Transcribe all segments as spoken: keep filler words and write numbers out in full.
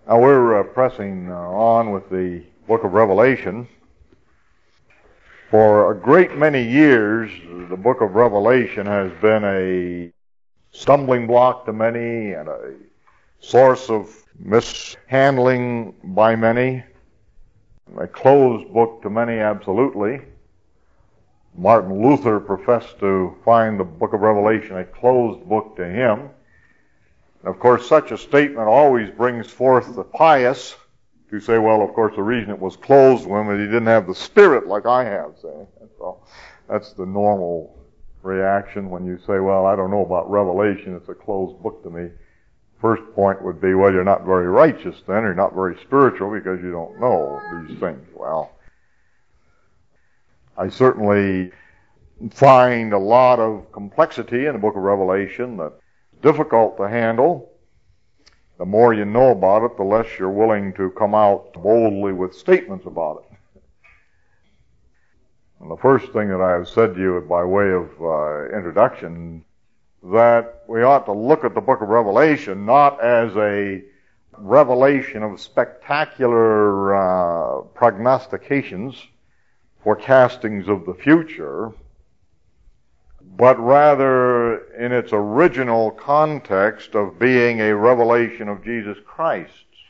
Now we're uh, pressing uh, on with the book of Revelation. For a great many years, the book of Revelation has been a stumbling block to many and a source of mishandling by many, a closed book to many, absolutely. Martin Luther professed to find the book of Revelation a closed book to him. Of course, such a statement always brings forth the pious to say, well, of course, the reason it was closed to him is he didn't have the Spirit like I have, say. So that's the normal reaction when you say, well, I don't know about Revelation, it's a closed book to me. First point would be, well, you're not very righteous then, or not very spiritual because you don't know these things. Well, I certainly find a lot of complexity in the book of Revelation that's difficult to handle. The more you know about it, the less you're willing to come out boldly with statements about it. And the first thing that I have said to you by way of uh, introduction, that we ought to look at the book of Revelation not as a revelation of spectacular uh, prognostications, forecastings of the future, but rather in its original context of being a revelation of Jesus Christ.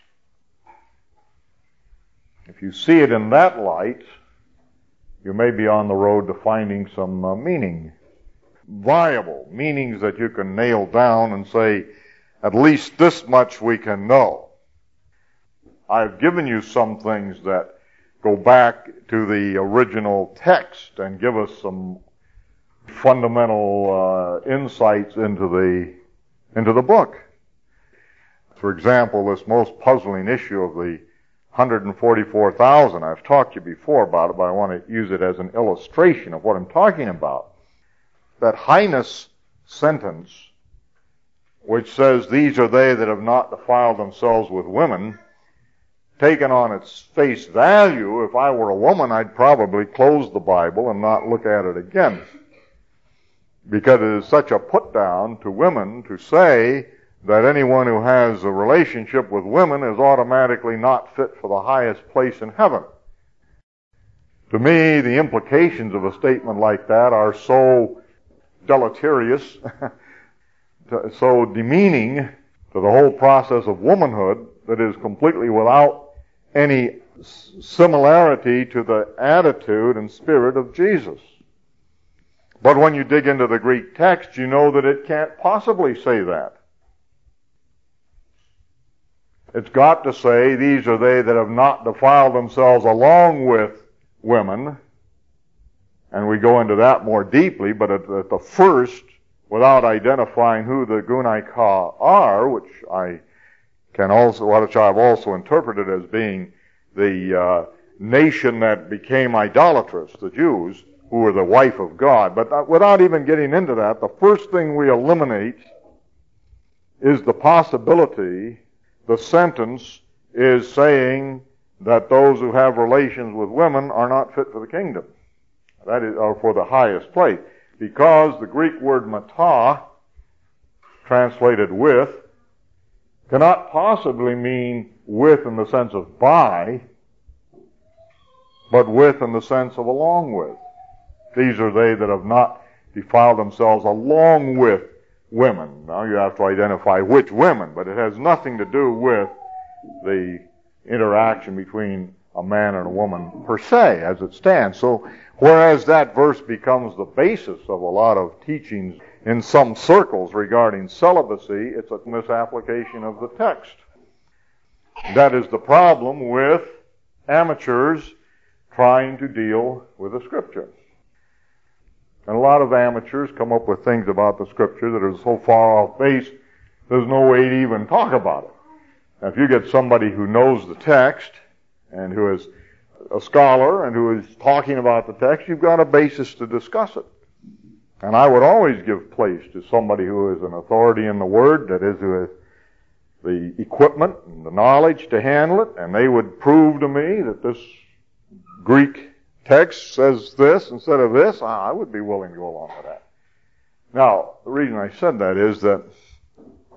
If you see it in that light, you may be on the road to finding some uh, meaning, viable meanings that you can nail down and say, at least this much we can know. I've given you some things that go back to the original text and give us some fundamental uh, insights into the into the book. For example, this most puzzling issue of the one hundred forty-four thousand. I've talked to you before about it, but I want to use it as an illustration of what I'm talking about. That highness sentence, which says, these are they that have not defiled themselves with women, taken on its face value, if I were a woman, I'd probably close the Bible and not look at it again. Because it is such a put down to women to say that anyone who has a relationship with women is automatically not fit for the highest place in heaven. To me, the implications of a statement like that are so deleterious, so demeaning to the whole process of womanhood that is completely without any similarity to the attitude and spirit of Jesus. But when you dig into the Greek text, you know that it can't possibly say that. It's got to say, these are they that have not defiled themselves along with women. And we go into that more deeply, but at, at the first, without identifying who the Gunaika are, which I can also, which I've also interpreted as being the uh, nation that became idolatrous, the Jews, who were the wife of God. But without even getting into that, the first thing we eliminate is the possibility, the sentence is saying that those who have relations with women are not fit for the kingdom. That is, or for the highest place. Because the Greek word mata, translated with, cannot possibly mean with in the sense of by, but with in the sense of along with. These are they that have not defiled themselves along with women. Now you have to identify which women, but it has nothing to do with the interaction between a man and a woman per se, as it stands. So, whereas that verse becomes the basis of a lot of teachings in some circles regarding celibacy, it's a misapplication of the text. That is the problem with amateurs trying to deal with the Scripture. And a lot of amateurs come up with things about the Scripture that are so far off base, there's no way to even talk about it. Now, if you get somebody who knows the text, and who is a scholar, and who is talking about the text, you've got a basis to discuss it. And I would always give place to somebody who is an authority in the Word, that is, who has the equipment and the knowledge to handle it, and they would prove to me that this Greek text says this instead of this, I would be willing to go along with that. Now, the reason I said that is that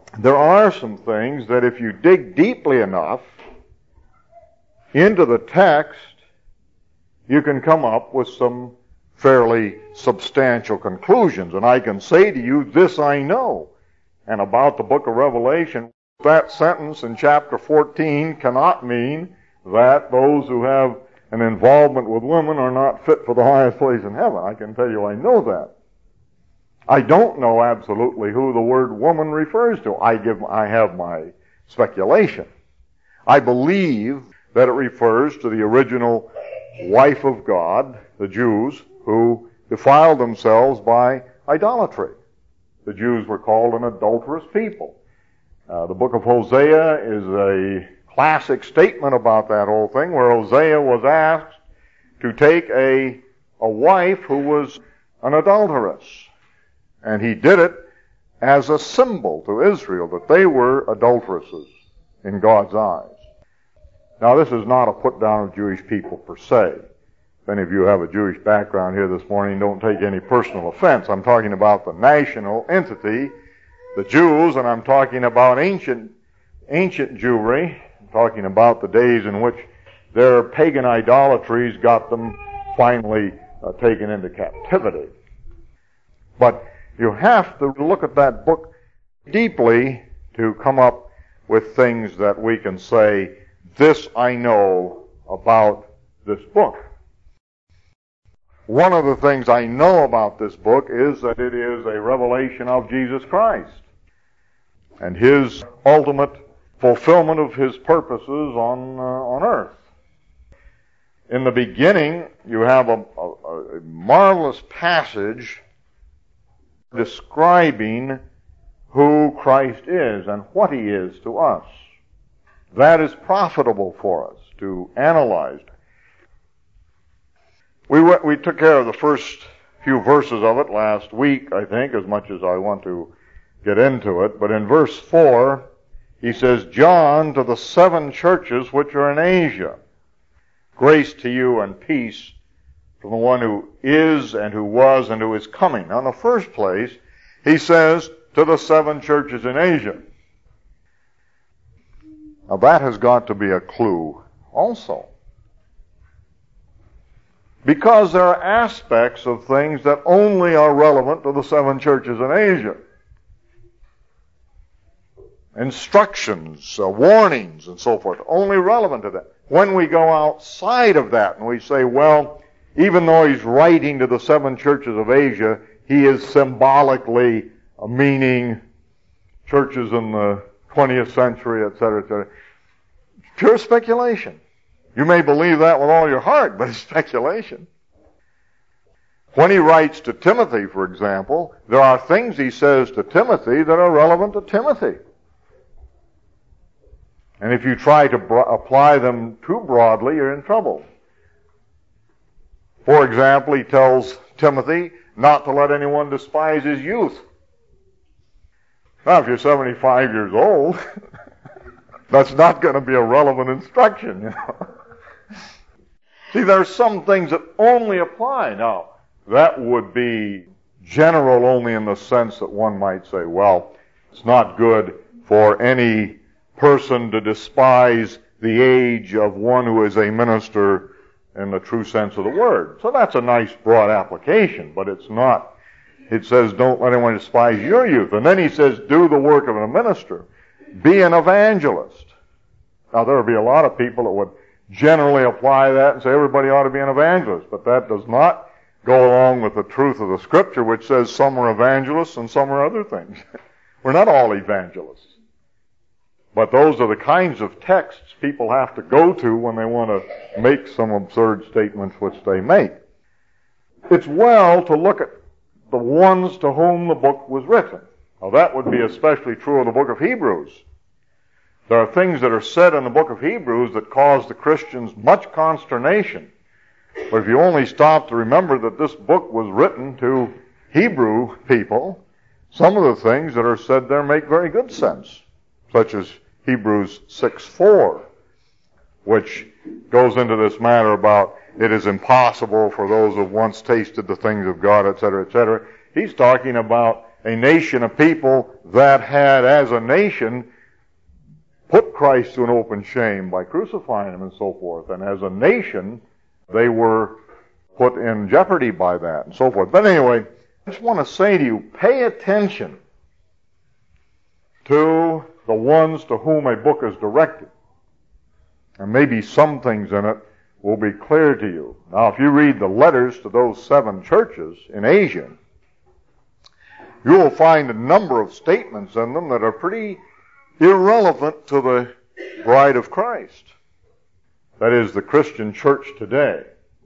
there are some things that if you dig deeply enough into the text, you can come up with some fairly substantial conclusions. And I can say to you, this I know. And about the book of Revelation, that sentence in chapter fourteen cannot mean that those who have an involvement with women are not fit for the highest place in heaven. I can tell you I know that. I don't know absolutely who the word woman refers to. I give, I have my speculation. I believe that it refers to the original wife of God, the Jews, who defiled themselves by idolatry. The Jews were called an adulterous people. Uh, the book of Hosea is a classic statement about that whole thing, where Hosea was asked to take a, a wife who was an adulteress. And he did it as a symbol to Israel that they were adulteresses in God's eyes. Now, this is not a put down of Jewish people per se. If any of you have a Jewish background here this morning, don't take any personal offense. I'm talking about the national entity, the Jews, and I'm talking about ancient, ancient Jewry. I'm talking about the days in which their pagan idolatries got them finally uh, taken into captivity. But you have to look at that book deeply to come up with things that we can say, this I know about this book. One of the things I know about this book is that it is a revelation of Jesus Christ and His ultimate fulfillment of His purposes on uh, on earth. In the beginning, you have a, a, a marvelous passage describing who Christ is and what He is to us. That is profitable for us to analyze. We went, we took care of the first few verses of it last week, I think, as much as I want to get into it. But in verse four, he says, John, to the seven churches which are in Asia, grace to you and peace from the one who is and who was and who is coming. Now, in the first place, he says, to the seven churches in Asia. Now, that has got to be a clue also. Because there are aspects of things that only are relevant to the seven churches in Asia. Instructions, uh, warnings, and so forth, only relevant to that. When we go outside of that and we say, well, even though he's writing to the seven churches of Asia, he is symbolically meaning churches in the twentieth century, et cetera, et cetera. Pure speculation. You may believe that with all your heart, but it's speculation. When he writes to Timothy, for example, there are things he says to Timothy that are relevant to Timothy. And if you try to bro- apply them too broadly, you're in trouble. For example, he tells Timothy not to let anyone despise his youth. Now, if you're seventy-five years old, that's not going to be a relevant instruction, you know. See, there are some things that only apply. Now, that would be general only in the sense that one might say, well, it's not good for any person to despise the age of one who is a minister in the true sense of the word. So that's a nice broad application, but it's not. It says, don't let anyone despise your youth. And then he says, do the work of a minister. Be an evangelist. Now, there would be a lot of people that would generally apply that and say everybody ought to be an evangelist, but that does not go along with the truth of the Scripture, which says some are evangelists and some are other things. We're not all evangelists. But those are the kinds of texts people have to go to when they want to make some absurd statements which they make. It's well to look at the ones to whom the book was written. Now, that would be especially true of the book of Hebrews. There are things that are said in the book of Hebrews that cause the Christians much consternation. But if you only stop to remember that this book was written to Hebrew people, some of the things that are said there make very good sense, such as Hebrews six four, which goes into this matter about it is impossible for those who once tasted the things of God, et cetera, et cetera. He's talking about a nation of people that had, as a nation, put Christ to an open shame by crucifying him and so forth. And as a nation, they were put in jeopardy by that and so forth. But anyway, I just want to say to you, pay attention to the ones to whom a book is directed. And maybe some things in it will be clear to you. Now, if you read the letters to those seven churches in Asia, you will find a number of statements in them that are pretty irrelevant to the bride of Christ. That is, the Christian church today.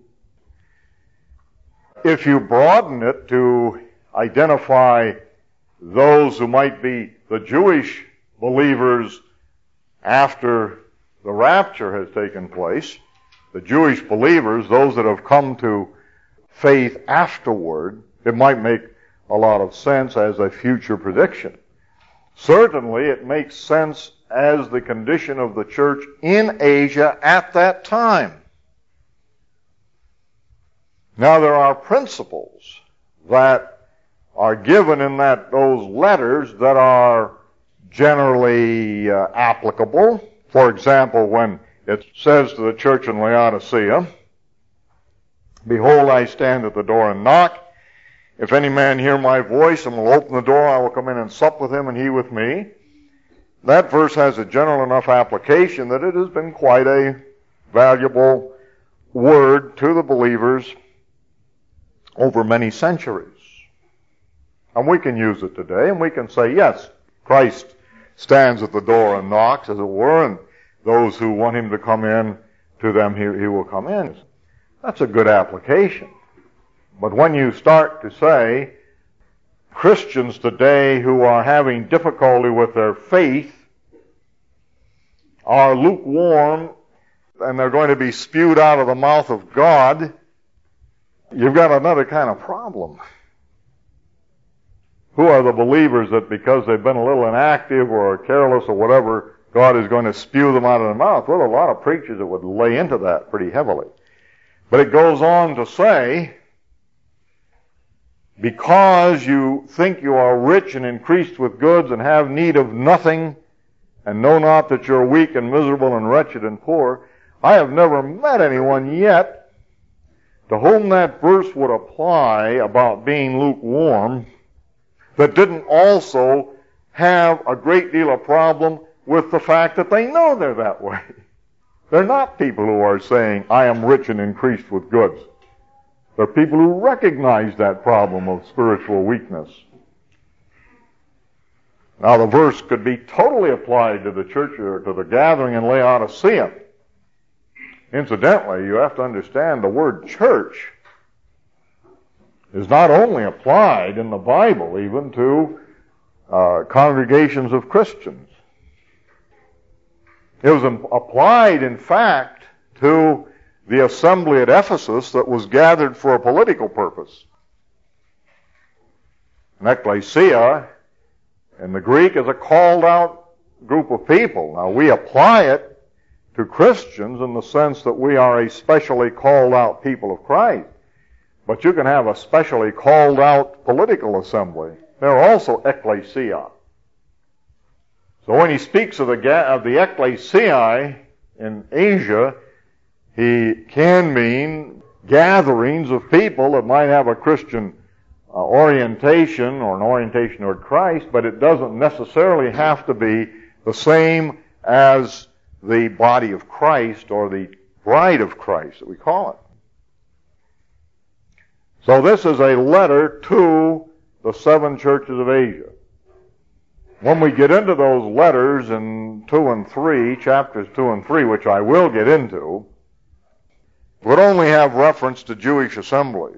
If you broaden it to identify those who might be the Jewish believers after the rapture has taken place, the Jewish believers, those that have come to faith afterward, it might make a lot of sense as a future prediction. Certainly, it makes sense as the condition of the church in Asia at that time. Now, there are principles that are given in that those letters that are generally uh, applicable. For example, when it says to the church in Laodicea, "Behold, I stand at the door and knock. If any man hear my voice and will open the door, I will come in and sup with him and he with me." That verse has a general enough application that it has been quite a valuable word to the believers over many centuries. And we can use it today, and we can say, yes, Christ stands at the door and knocks, as it were, and those who want him to come in, to them he, he will come in. That's a good application. But when you start to say, Christians today who are having difficulty with their faith are lukewarm, and they're going to be spewed out of the mouth of God, you've got another kind of problem. Who are the believers that because they've been a little inactive or careless or whatever, God is going to spew them out of the mouth? Well, a lot of preachers that would lay into that pretty heavily. But it goes on to say, because you think you are rich and increased with goods and have need of nothing, and know not that you're weak and miserable and wretched and poor, I have never met anyone yet to whom that verse would apply about being lukewarm that didn't also have a great deal of problem with the fact that they know they're that way. They're not people who are saying, I am rich and increased with goods. They're people who recognize that problem of spiritual weakness. Now, the verse could be totally applied to the church or to the gathering in Laodicea. Incidentally, you have to understand the word church is not only applied in the Bible even to uh, congregations of Christians. It was applied, in fact, to the assembly at Ephesus that was gathered for a political purpose. An ecclesia in the Greek is a called out group of people. Now, we apply it to Christians in the sense that we are a specially called out people of Christ. But you can have a specially called out political assembly. They're also ecclesia. So when he speaks of the, of the ecclesiae in Asia, he can mean gatherings of people that might have a Christian uh, orientation or an orientation toward Christ, but it doesn't necessarily have to be the same as the body of Christ or the bride of Christ that we call it. So this is a letter to the seven churches of Asia. When we get into those letters in two and three, chapters two and three, which I will get into, would only have reference to Jewish assemblies.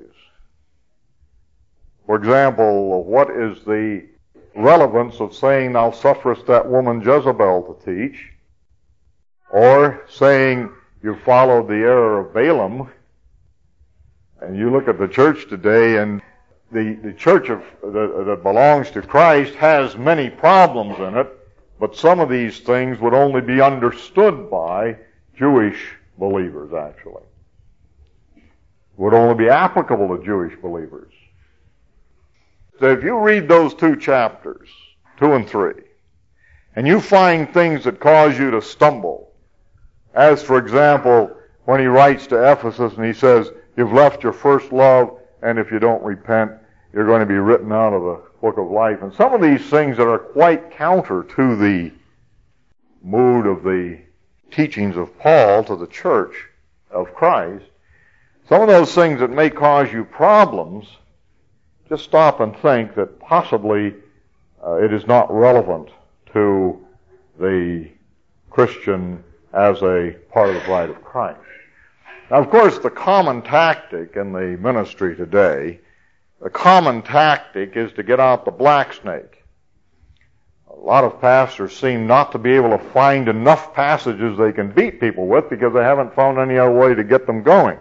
For example, what is the relevance of saying, thou sufferest that woman Jezebel to teach, or saying you followed the error of Balaam? And you look at the church today, and the, the church of, the, that belongs to Christ has many problems in it, but some of these things would only be understood by Jewish believers, actually. Would only be applicable to Jewish believers. So if you read those two chapters, two and three, and you find things that cause you to stumble, as for example, when he writes to Ephesus and he says, you've left your first love, and if you don't repent, you're going to be written out of the book of life. And some of these things that are quite counter to the mood of the teachings of Paul to the church of Christ, some of those things that may cause you problems, just stop and think that possibly uh, it is not relevant to the Christian as a part of the bride of Christ. Now, of course, the common tactic in the ministry today, the common tactic is to get out the black snake. A lot of pastors seem not to be able to find enough passages they can beat people with because they haven't found any other way to get them going.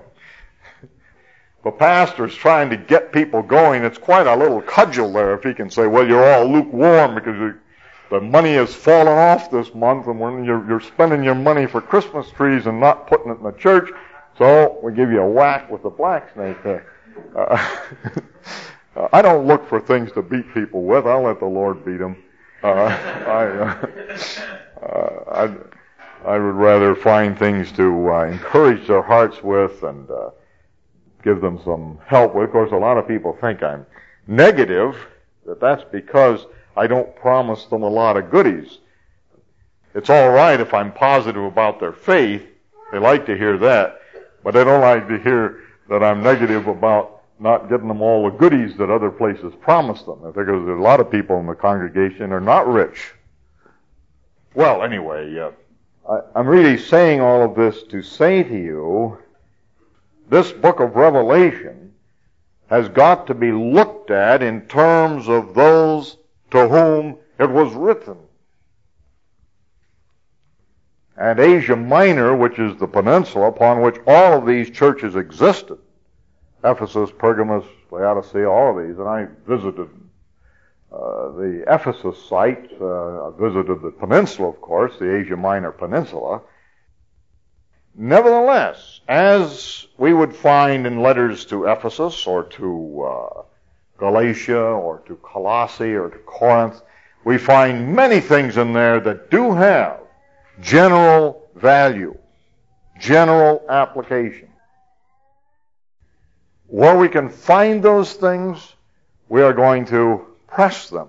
But pastors trying to get people going, it's quite a little cudgel there if he can say, well, you're all lukewarm because you, the money has fallen off this month and when you're, you're spending your money for Christmas trees and not putting it in the church, so we give you a whack with the black snake there. Uh, I don't look for things to beat people with. I'll let the Lord beat them. Uh, I, uh, uh, I, I would rather find things to uh, encourage their hearts with and uh, give them some help with. Of course, a lot of people think I'm negative, that that's because I don't promise them a lot of goodies. It's all right if I'm positive about their faith. They like to hear that. But they don't like to hear that I'm negative about not getting them all the goodies that other places promise them. Because there's a lot of people in the congregation are not rich. Well, anyway, uh, I, I'm really saying all of this to say to you, this book of Revelation has got to be looked at in terms of those to whom it was written. And Asia Minor, which is the peninsula upon which all of these churches existed, Ephesus, Pergamos, Laodicea, all of these, and I visited uh, the Ephesus site, uh, I visited the peninsula, of course, the Asia Minor Peninsula. Nevertheless, as we would find in letters to Ephesus or to uh, Galatia or to Colossae or to Corinth, we find many things in there that do have general value, general application. Where we can find those things, we are going to press them.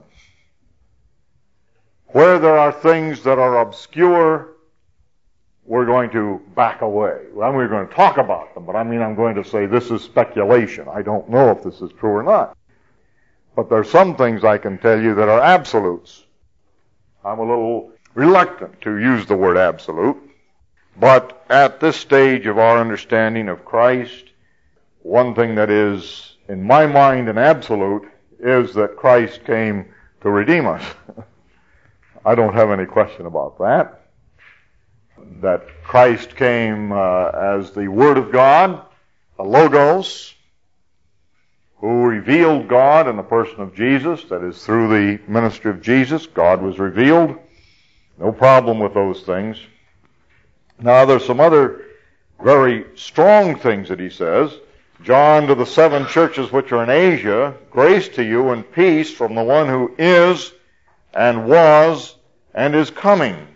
Where there are things that are obscure, we're going to back away. Well, we're going to talk about them, but I mean I'm going to say this is speculation. I don't know if this is true or not. But there are some things I can tell you that are absolutes. I'm a little reluctant to use the word absolute, but at this stage of our understanding of Christ, one thing that is, in my mind, an absolute is that Christ came to redeem us. I don't have any question about that. That Christ came uh, as the Word of God, the Logos, who revealed God in the person of Jesus. That is, through the ministry of Jesus, God was revealed. No problem with those things. Now, there's some other very strong things that he says. John, to the seven churches which are in Asia, grace to you and peace from the one who is and was and is coming.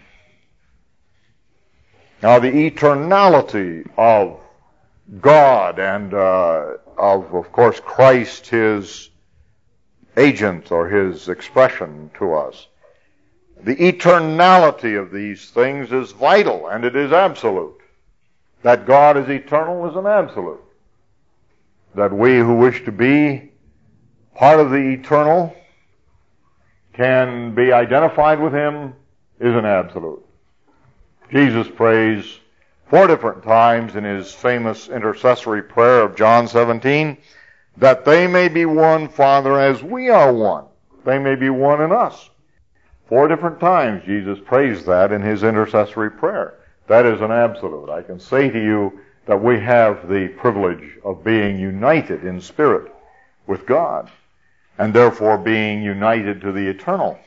Now, the eternality of God and uh, of, of course, Christ, his agent or his expression to us. The eternality of these things is vital, and it is absolute. That God is eternal is an absolute. That we who wish to be part of the eternal can be identified with him is an absolute. Jesus prays four different times in his famous intercessory prayer of John seventeen, that they may be one, Father, as we are one. They may be one in us. Four different times Jesus prays that in his intercessory prayer. That is an absolute. I can say to you that we have the privilege of being united in spirit with God, and therefore being united to the eternal.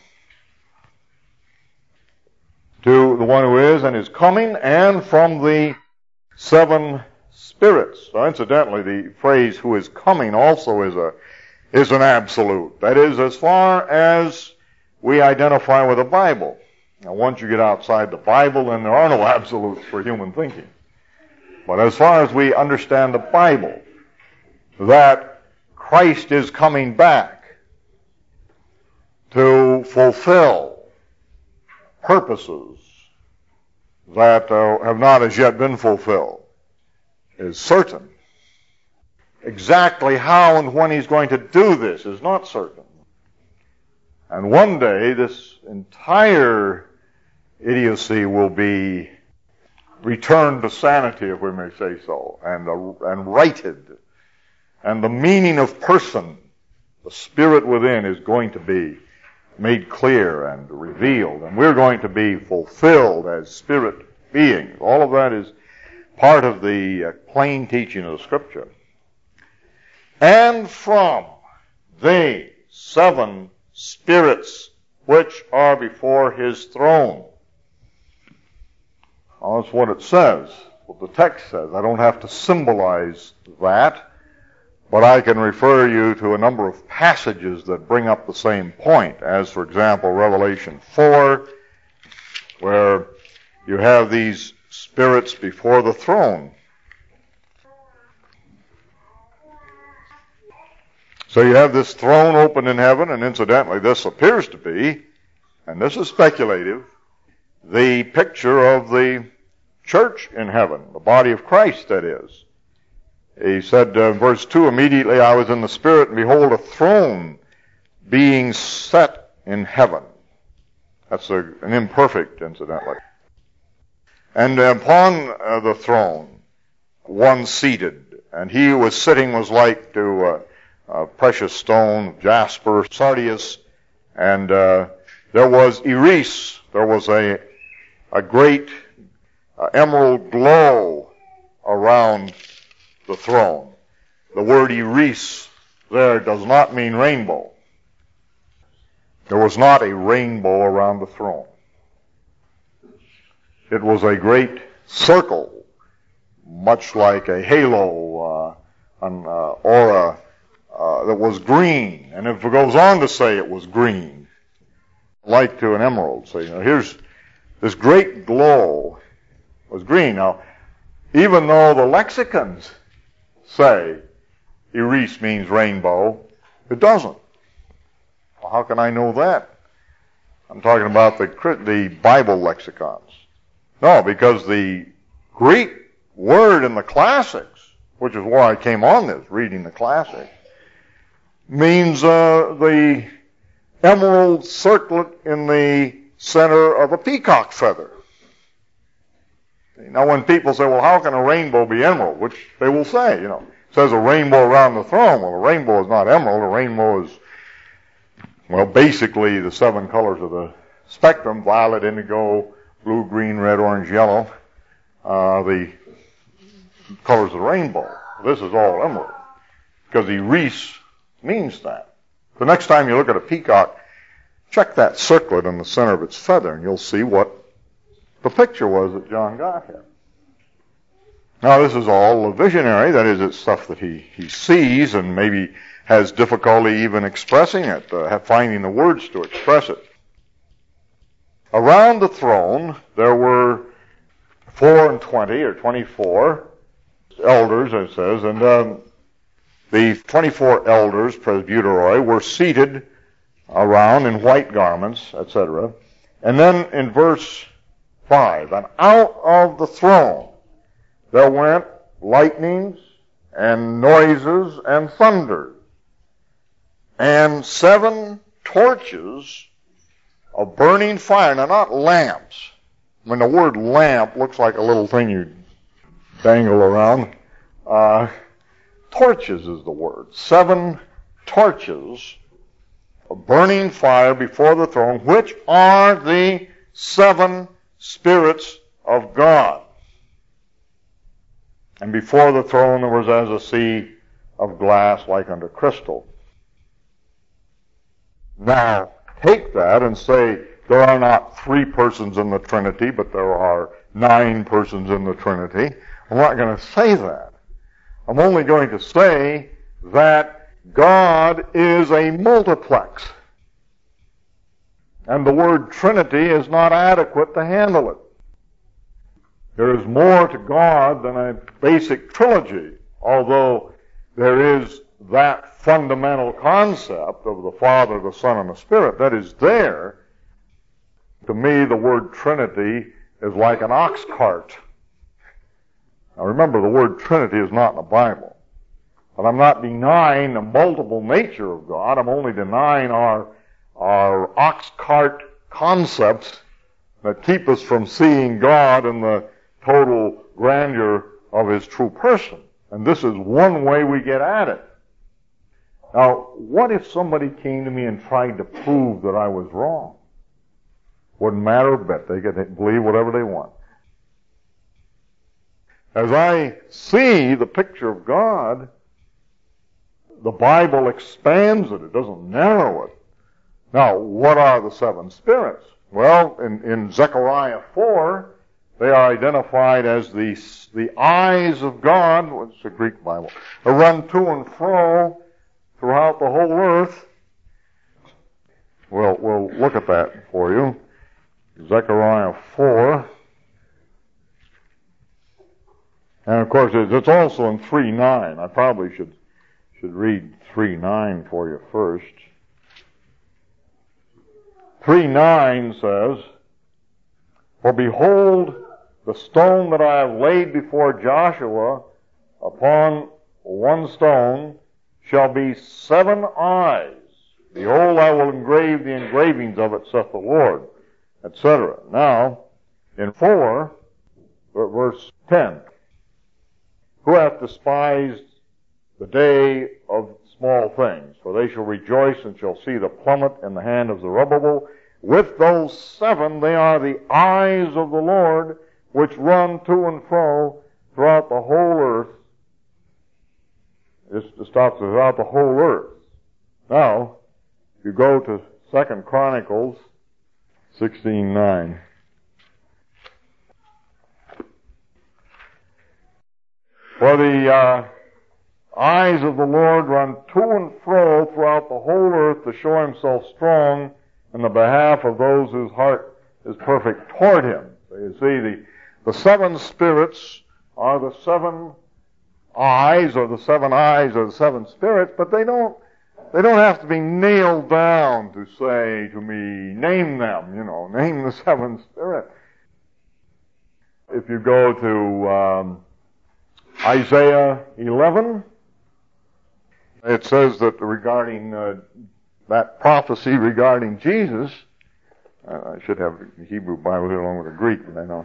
To the one who is and is coming, and from the seven spirits. So incidentally, the phrase who is coming also is a is an absolute. That is, as far as we identify with the Bible. Now, once you get outside the Bible, then there are no absolutes for human thinking. But as far as we understand the Bible, that Christ is coming back to fulfill purposes that uh, have not as yet been fulfilled is certain. Exactly how and when he's going to do this is not certain. And one day, this entire idiocy will be returned to sanity, if we may say so, and, uh, and righted. And the meaning of person, the spirit within, is going to be made clear and revealed. And we're going to be fulfilled as spirit beings. All of that is part of the uh, plain teaching of the Scripture. And from the seven spirits which are before his throne. Well, that's what it says, what the text says. I don't have to symbolize that, but I can refer you to a number of passages that bring up the same point, as, for example, Revelation four, where you have these spirits before the throne. So you have this throne open in heaven, and incidentally, this appears to be, and this is speculative, the picture of the church in heaven, the body of Christ, that is. He said, uh, verse two, immediately I was in the Spirit, and behold, a throne being set in heaven. That's a, an imperfect, incidentally. And upon uh, the throne, one seated, and he who was sitting was like to uh, a precious stone, jasper, sardius, and uh, there was iris, there was a, a great uh, emerald glow around the throne. The word iris there does not mean rainbow. There was not a rainbow around the throne. It was a great circle, much like a halo uh, an, uh, or a Uh, that was green, and if it goes on to say it was green, like to an emerald. So, you know, here's this great glow was green. Now, even though the lexicons say iris means rainbow, it doesn't. Well, how can I know that? I'm talking about the the Bible lexicons. No, because the Greek word in the classics, which is why I came on this, reading the classics, means uh, the emerald circlet in the center of a peacock feather. Now, when people say, well, how can a rainbow be emerald? Which they will say, you know, it says a rainbow around the throne. Well, a rainbow is not emerald. A rainbow is, well, basically the seven colors of the spectrum: violet, indigo, blue, green, red, orange, yellow. Uh, the colors of the rainbow. This is all emerald, because iris means that. The next time you look at a peacock, check that circlet in the center of its feather, and you'll see what the picture was that John got here. Now, this is all visionary. That is, it's stuff that he, he sees and maybe has difficulty even expressing it, uh, finding the words to express it. Around the throne, there were four and twenty, or twenty-four elders, it says, and um, the twenty-four elders, presbyteroi, were seated around in white garments, et cetera. And then in verse five, and out of the throne there went lightnings and noises and thunders, and seven torches of burning fire. Now, not lamps. When the word lamp looks like a little thing you dangle around, uh, torches is the word. Seven torches of burning fire before the throne, which are the seven spirits of God. And before the throne there was as a sea of glass like unto crystal. Now, take that and say there are not three persons in the Trinity, but there are nine persons in the Trinity. I'm not going to say that. I'm only going to say that God is a multiplex. And the word Trinity is not adequate to handle it. There is more to God than a basic trilogy, although there is that fundamental concept of the Father, the Son, and the Spirit that is there. To me, the word Trinity is like an ox cart. Now remember, the word Trinity is not in the Bible. But I'm not denying the multiple nature of God. I'm only denying our, our ox cart concepts that keep us from seeing God in the total grandeur of His true person. And this is one way we get at it. Now, what if somebody came to me and tried to prove that I was wrong? Wouldn't matter a bit. They could believe whatever they want. As I see the picture of God, the Bible expands it. It doesn't narrow it. Now, what are the seven spirits? Well, in, in Zechariah four, they are identified as the, the eyes of God, what's the Greek Bible, that run to and fro throughout the whole earth. Well, we'll look at that for you. Zechariah four. And of course, it's also in three nine. I probably should should read three nine for you first. three nine says, "For behold, the stone that I have laid before Joshua, upon one stone shall be seven eyes. Behold, I will engrave the engravings of it, saith the Lord," et cetera. Now, in four, verse ten, "Who hath despised the day of small things? For they shall rejoice and shall see the plummet in the hand of Zerubbabel. With those seven they are the eyes of the Lord, which run to and fro throughout the whole earth." This stops throughout the whole earth. Now, if you go to Second Chronicles sixteen nine. "For the uh, eyes of the Lord run to and fro throughout the whole earth to show Himself strong in the behalf of those whose heart is perfect toward Him." So you see, the, the seven spirits are the seven eyes, or the seven eyes are the seven spirits, but they don't they don't have to be nailed down to say to me, name them, you know, name the seven spirits. If you go to um, Isaiah eleven, it says that regarding uh, that prophecy regarding Jesus, uh, I should have the Hebrew Bible here along with the Greek, but I don't.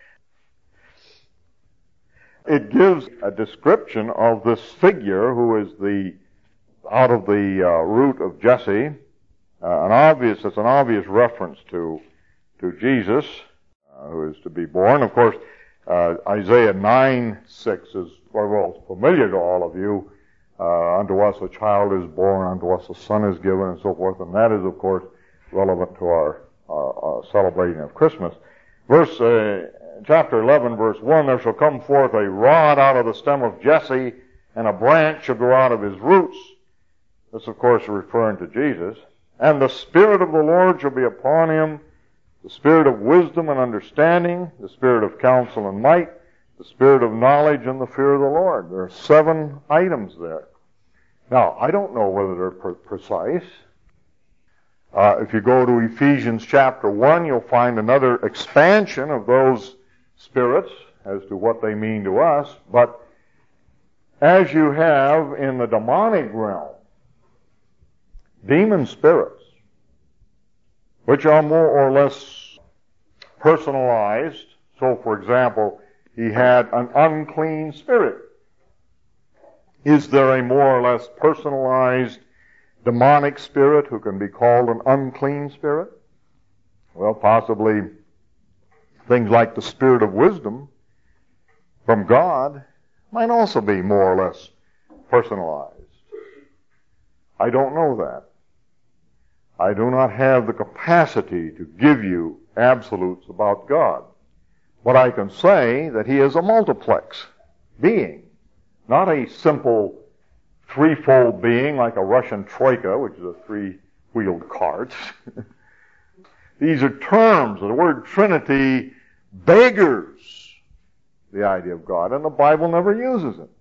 It gives a description of this figure who is the out of the uh, root of Jesse. Uh, an obvious, it's an obvious reference to to Jesus, uh, who is to be born. Of course, uh, Isaiah nine six is well familiar to all of you. Uh, unto us a child is born, unto us a son is given, and so forth. And that is, of course, relevant to our, our, our celebrating of Christmas. Verse uh, chapter eleven, verse one, "There shall come forth a rod out of the stem of Jesse, and a branch shall grow out of his roots." This, of course, is referring to Jesus. "And the Spirit of the Lord shall be upon him, the Spirit of wisdom and understanding, the Spirit of counsel and might, the Spirit of knowledge and the fear of the Lord." There are seven items there. Now, I don't know whether they're pre- precise. Uh, if you go to Ephesians chapter one, you'll find another expansion of those spirits as to what they mean to us. But as you have in the demonic realm, demon spirits, which are more or less personalized. So, for example, he had an unclean spirit. Is there a more or less personalized demonic spirit who can be called an unclean spirit? Well, possibly things like the spirit of wisdom from God might also be more or less personalized. I don't know that. I do not have the capacity to give you absolutes about God. But I can say that He is a multiplex being, not a simple threefold being, like a Russian troika, which is a three-wheeled cart. These are terms. The word Trinity beggars the idea of God, and the Bible never uses it.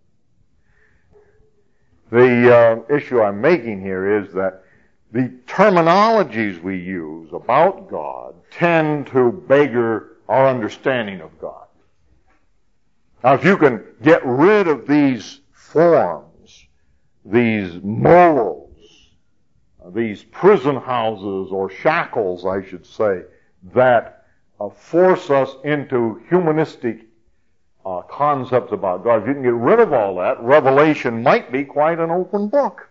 The uh, issue I'm making here is that the terminologies we use about God tend to beggar our understanding of God. Now, if you can get rid of these forms, these morals, these prison houses or shackles, I should say, that uh, force us into humanistic uh, concepts about God, if you can get rid of all that, Revelation might be quite an open book.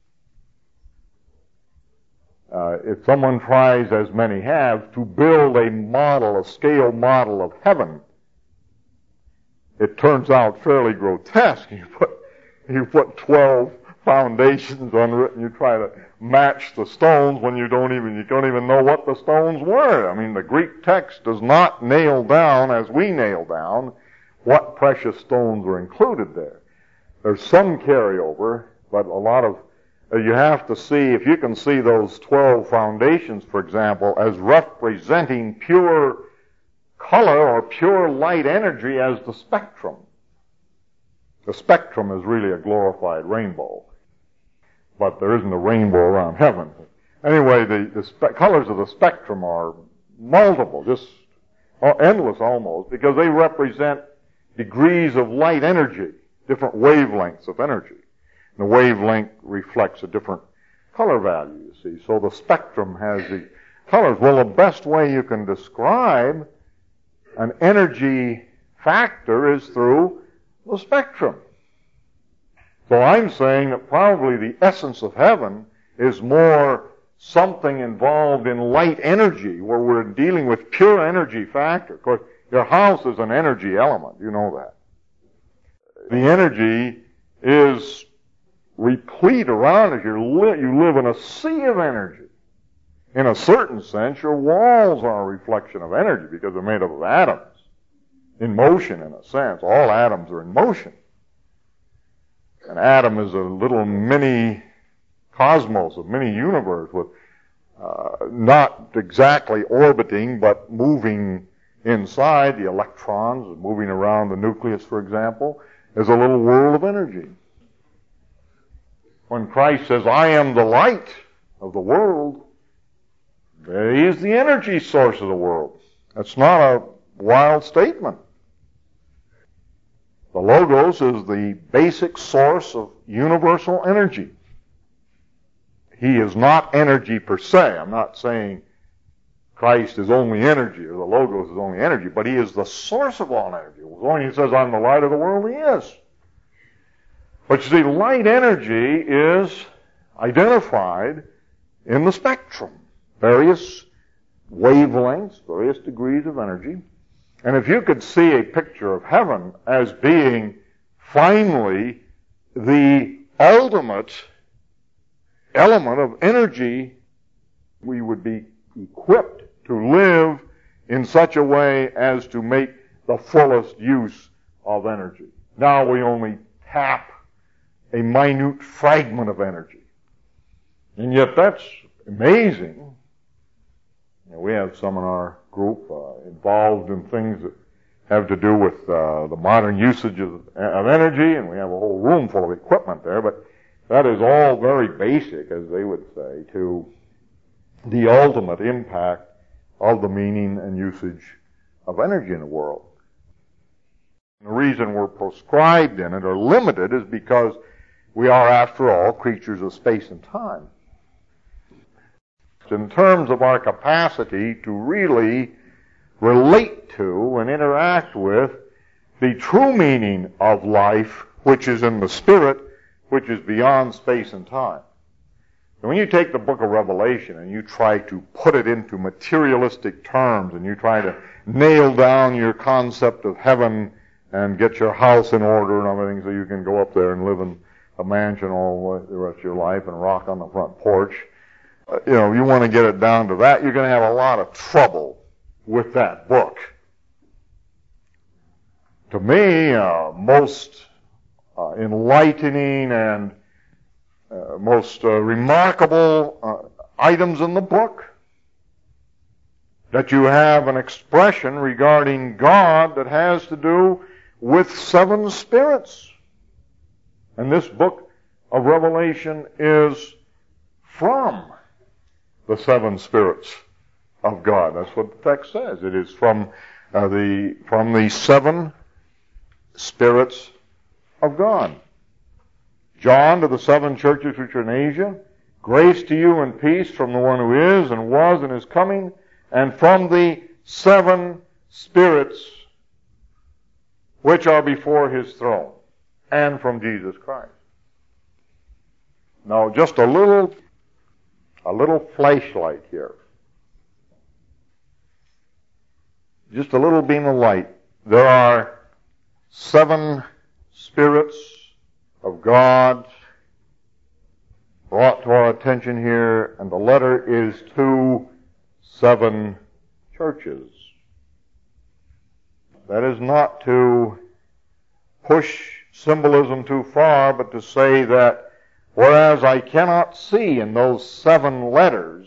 Uh, if someone tries, as many have, to build a model, a scale model of heaven, it turns out fairly grotesque. You put, you put twelve foundations under it, and you try to match the stones when you don't even you don't even know what the stones were. I mean, the Greek text does not nail down, as we nail down, what precious stones are included there. There's some carryover, but a lot of uh, you have to see, if you can see those twelve foundations, for example, as representing pure color or pure light energy as the spectrum. The spectrum is really a glorified rainbow, but there isn't a rainbow around heaven. Anyway, the, the spe- colors of the spectrum are multiple, just endless almost, because they represent degrees of light energy, different wavelengths of energy. And the wavelength reflects a different color value, you see. So the spectrum has the colors. Well, the best way you can describe an energy factor is through the spectrum. So I'm saying that probably the essence of heaven is more something involved in light energy, where we're dealing with pure energy factor. Of course, your house is an energy element. You know that. The energy is replete around us. You're li- you live in a sea of energy. In a certain sense, your walls are a reflection of energy because they're made up of atoms. In motion, in a sense. All atoms are in motion. An atom is a little mini cosmos, a mini universe with uh, not exactly orbiting, but moving inside. The electrons moving around the nucleus, for example, is a little world of energy. When Christ says, I am the light of the world, he is the energy source of the world. That's not a wild statement. The Logos is the basic source of universal energy. He is not energy per se. I'm not saying Christ is only energy or the Logos is only energy, but he is the source of all energy. When he says, I'm the light of the world, he is. But you see, light energy is identified in the spectrum. Various wavelengths, various degrees of energy. And if you could see a picture of heaven as being finally the ultimate element of energy, we would be equipped to live in such a way as to make the fullest use of energy. Now we only tap a minute fragment of energy. And yet that's amazing. You know, we have some in our group uh, involved in things that have to do with uh, the modern usage of, of energy, and we have a whole room full of equipment there, but that is all very basic, as they would say, to the ultimate impact of the meaning and usage of energy in the world. And the reason we're proscribed in it or limited is because we are, after all, creatures of space and time. In terms of our capacity to really relate to and interact with the true meaning of life, which is in the Spirit, which is beyond space and time. And when you take the book of Revelation and you try to put it into materialistic terms and you try to nail down your concept of heaven and get your house in order and everything so you can go up there and live in a mansion all the rest of your life and rock on the front porch, uh, you know, you want to get it down to that, you're going to have a lot of trouble with that book. To me, uh, most uh, enlightening and uh, most uh, remarkable uh, items in the book. That you have an expression regarding God that has to do with seven spirits. And this book of Revelation is from the seven spirits of God. That's what the text says. It is from uh, the from the seven spirits of God. John, to the seven churches which are in Asia, grace to you and peace from the one who is and was and is coming, and from the seven spirits which are before his throne, and from Jesus Christ. Now, just a little, a little flashlight here. Just a little beam of light. There are seven spirits of God brought to our attention here, and the letter is to seven churches. That is not to push symbolism too far, but to say that whereas I cannot see in those seven letters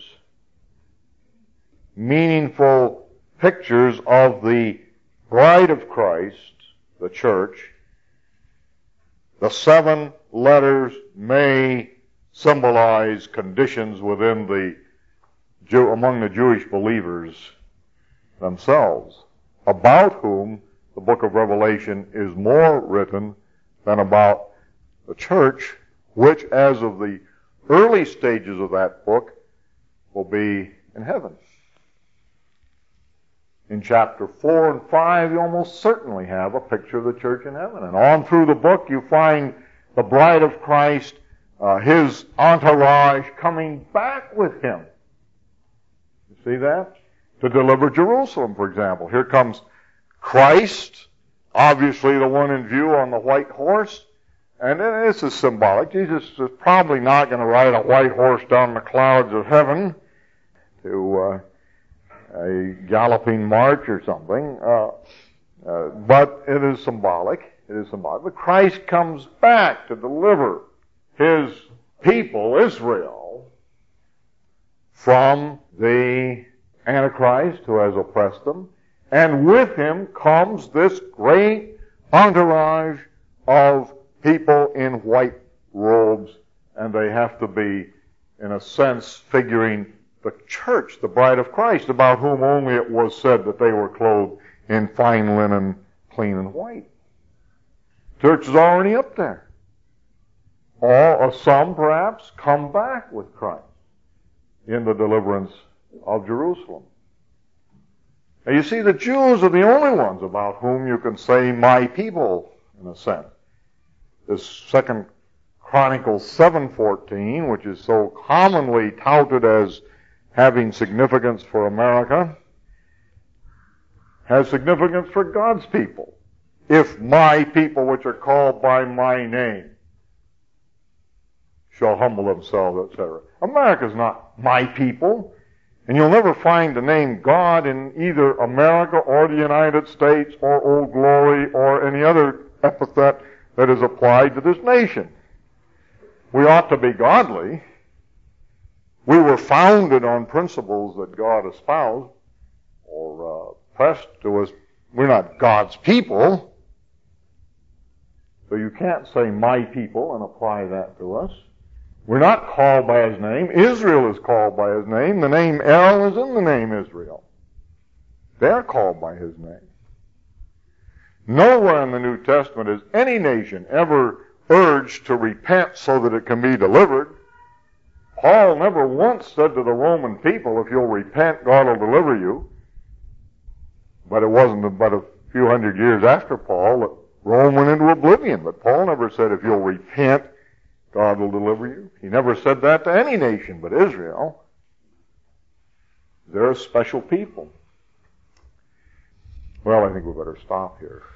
meaningful pictures of the bride of Christ, the church, the seven letters may symbolize conditions within the Jew, among the Jewish believers themselves, about whom the book of Revelation is more written than about the church, which as of the early stages of that book will be in heaven. In chapter four and five, you almost certainly have a picture of the church in heaven. And on through the book, you find the bride of Christ, uh, his entourage coming back with him. You see that? To deliver Jerusalem, for example. Here comes Christ, obviously the one in view on the white horse. And this is symbolic. Jesus is probably not going to ride a white horse down the clouds of heaven to uh, a galloping march or something. Uh, uh, but it is symbolic. It is symbolic. But Christ comes back to deliver his people, Israel, from the Antichrist who has oppressed them. And with him comes this great entourage of people in white robes, and they have to be, in a sense, figuring the church, the bride of Christ, about whom only it was said that they were clothed in fine linen, clean and white. Church is already up there. All, or some perhaps, come back with Christ in the deliverance of Jerusalem. Now you see, the Jews are the only ones about whom you can say, my people, in a sense. This Second Chronicles seven fourteen, which is so commonly touted as having significance for America, has significance for God's people. If my people, which are called by my name, shall humble themselves, et cetera. America's not my people. And you'll never find the name God in either America or the United States or Old Glory or any other epithet that is applied to this nation. We ought to be godly. We were founded on principles that God espoused or uh, pressed to us. We're not God's people. So you can't say my people and apply that to us. We're not called by his name. Israel is called by his name. The name El is in the name Israel. They're called by his name. Nowhere in the New Testament is any nation ever urged to repent so that it can be delivered. Paul never once said to the Roman people, if you'll repent, God will deliver you. But it wasn't but a few hundred years after Paul that Rome went into oblivion. But Paul never said, if you'll repent, God will deliver you. He never said that to any nation but Israel. They're a special people. Well, I think we better stop here.